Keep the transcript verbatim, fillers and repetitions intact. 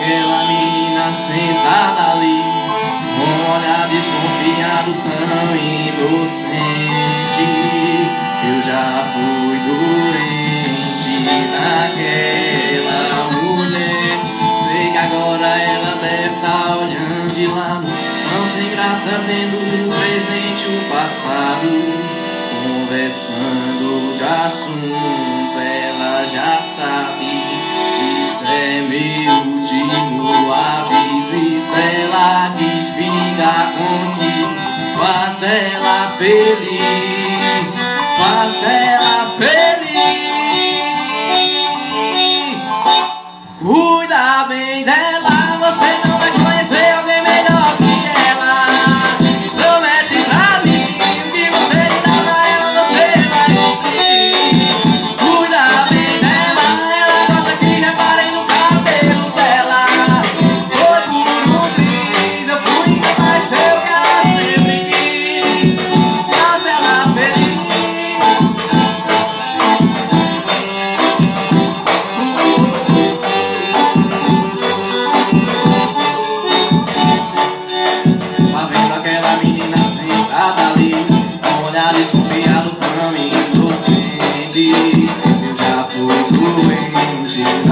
aquela menina sentada ali, com um olhar desconfiado tão inocente. Eu já fui doente naquela mulher. Sei que agora ela deve estar olhando de lado, tão sem graça vendo o presente e o passado. Conversando de assunto, ela já sabe. Isso é meu último aviso. E se ela quis ficar contigo, faça ela feliz, faça ela feliz. Cuida bem dela, você não vai conhecer alguém melhor que ela. Promete pra mim que você dá pra ela, você vai cumprir. Cuida bem dela, ela gosta que reparem no cabelo dela. Foi por um triz, eu fui incapaz de ser o que ela sempre quis. Faz ela feliz. Tá vendo aquela menina sentada ali, com um olhar desconfiado tão inocente. Eu já fui doente